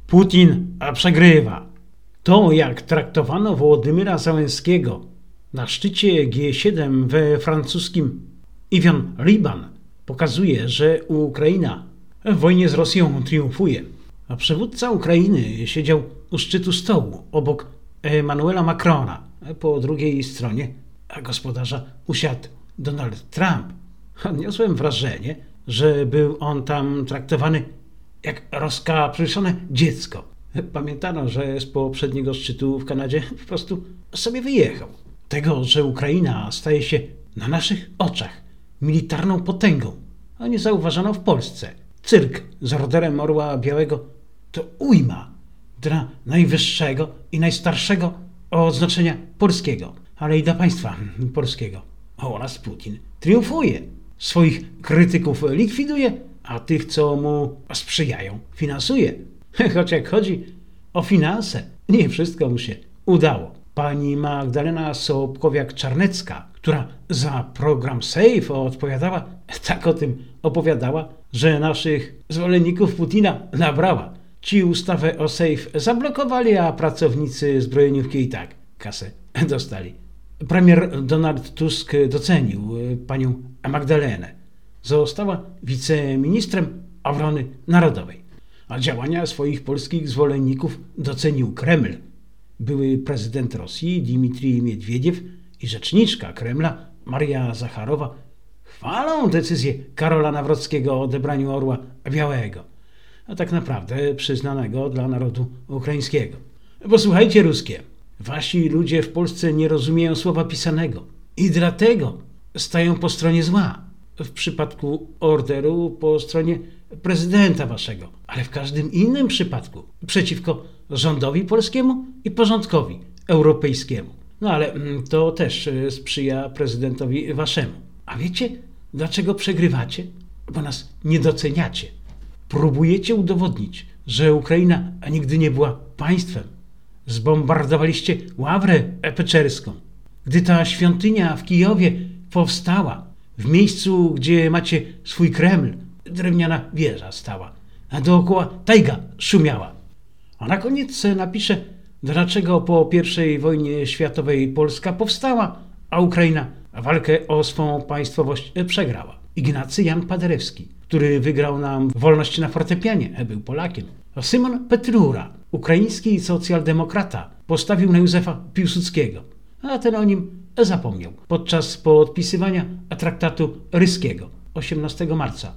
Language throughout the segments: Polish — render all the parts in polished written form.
Putin przegrywa. To, jak traktowano Wołodymyra Zełenskiego na szczycie G7 we francuskim Yvon-Liban, pokazuje, że Ukraina w wojnie z Rosją triumfuje. A przywódca Ukrainy siedział u szczytu stołu obok Emmanuela Macrona. Po drugiej stronie gospodarza usiadł Donald Trump. Odniosłem wrażenie, że był on tam traktowany jak rozkapryszone dziecko. Pamiętano, że z poprzedniego szczytu w Kanadzie po prostu sobie wyjechał. Tego, że Ukraina staje się na naszych oczach militarną potęgą, a nie zauważano w Polsce. Cyrk z Orderem Orła Białego to ujma dla najwyższego i najstarszego odznaczenia polskiego, ale i dla państwa polskiego. Oraz Putin triumfuje. Swoich krytyków likwiduje, a tych, co mu sprzyjają, finansuje. Choć jak chodzi o finanse, nie wszystko mu się udało. Pani Magdalena Sobkowiak-Czarnecka, która za program SAFE odpowiadała, tak o tym opowiadała, że naszych zwolenników Putina nabrała. Ci ustawę o SAFE zablokowali, a pracownicy zbrojeniówki i tak kasę dostali. Premier Donald Tusk docenił panią Magdalenę. Została wiceministrem obrony narodowej. A działania swoich polskich zwolenników docenił Kreml. Były prezydent Rosji Dmitrij Miedwiediew i rzeczniczka Kremla Maria Zacharowa chwalą decyzję Karola Nawrockiego o odebraniu Orła Białego, a tak naprawdę przyznanego dla narodu ukraińskiego. Posłuchajcie, ruskie, wasi ludzie w Polsce nie rozumieją słowa pisanego i dlatego stają po stronie zła. W przypadku orderu po stronie prezydenta waszego, ale w każdym innym przypadku przeciwko rządowi polskiemu i porządkowi europejskiemu. No ale to też sprzyja prezydentowi waszemu. A wiecie, dlaczego przegrywacie? Bo nas nie doceniacie. Próbujecie udowodnić, że Ukraina nigdy nie była państwem. Zbombardowaliście Ławrę Peczerską. Gdy ta świątynia w Kijowie powstała, w miejscu, gdzie macie swój Kreml, drewniana wieża stała, a dookoła tajga szumiała. A na koniec napisze, dlaczego po I wojnie światowej Polska powstała, a Ukraina walkę o swą państwowość przegrała. Ignacy Jan Paderewski, który wygrał nam wolność na fortepianie, był Polakiem. A Szymon Petlura, ukraiński socjaldemokrata, postawił na Józefa Piłsudskiego, a ten o nim zapomniał podczas podpisywania traktatu ryskiego 18 marca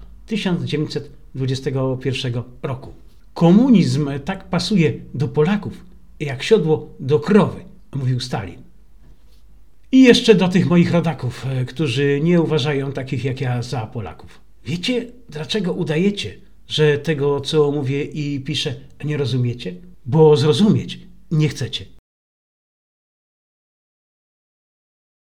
1921 roku. Komunizm tak pasuje do Polaków, jak siodło do krowy, mówił Stalin. I jeszcze do tych moich rodaków, którzy nie uważają takich jak ja za Polaków. Wiecie, dlaczego udajecie, że tego, co mówię i piszę, nie rozumiecie? Bo zrozumieć nie chcecie.